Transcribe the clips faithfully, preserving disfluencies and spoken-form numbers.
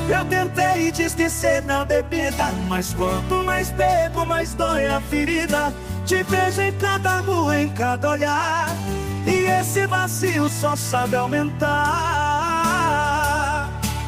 Eu tentei te esquecer na bebida, mas quanto mais bebo, mais dói a ferida. Te vejo em cada rua, em cada olhar, e esse vazio só sabe aumentar.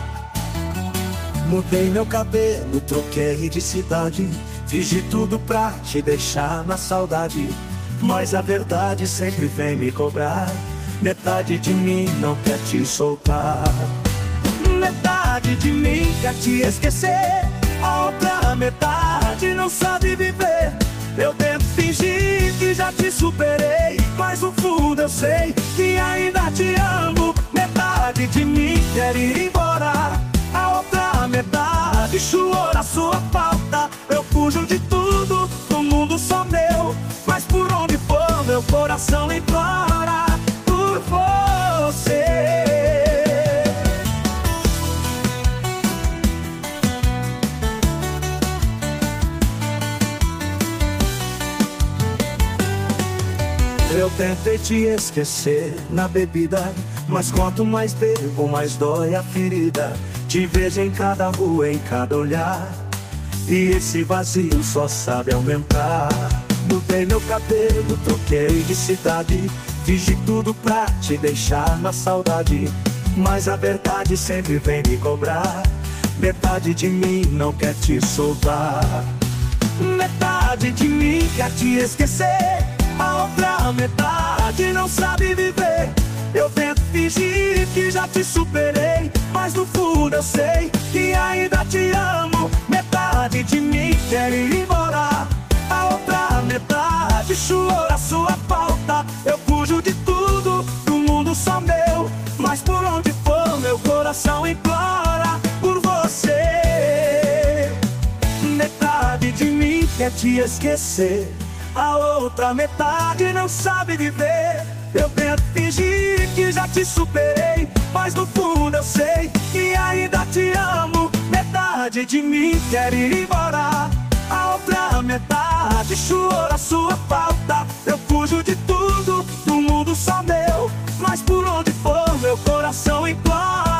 Mudei meu cabelo, troquei de cidade, fiz de tudo pra te deixar na saudade, mas a verdade sempre vem me cobrar. Metade de mim não quer te soltar. Metade de mim quer te esquecer, a outra metade não sabe viver. Eu tento fingir que já te superei, mas no fundo eu sei que ainda te amo. Metade de mim quer ir embora, a outra metade chora a sua falta. Eu fujo de tudo, no mundo só meu, mas por onde for meu coração implora por você. Eu tentei te esquecer na bebida, mas quanto mais bebo, mais dói a ferida. Te vejo em cada rua, em cada olhar, e esse vazio só sabe aumentar. Mudei meu cabelo, troquei de cidade, fiz de tudo pra te deixar na saudade, mas a verdade sempre vem me cobrar. Metade de mim não quer te soltar. Metade de mim quer te esquecer, a outra metade não sabe viver. Eu tento fingir que já te superei, mas no fundo eu sei que ainda te amo. Metade de mim quer ir embora, a outra metade chora a sua falta. Eu fujo de tudo, do mundo só meu, mas por onde for meu coração implora por você. Metade de mim quer te esquecer, a outra metade não sabe viver. Eu tento fingir que já te superei, mas no fundo eu sei que ainda te amo. Metade de mim quer ir embora, a outra metade chora a sua falta. Eu fujo de tudo, do mundo só meu, mas por onde for meu coração implora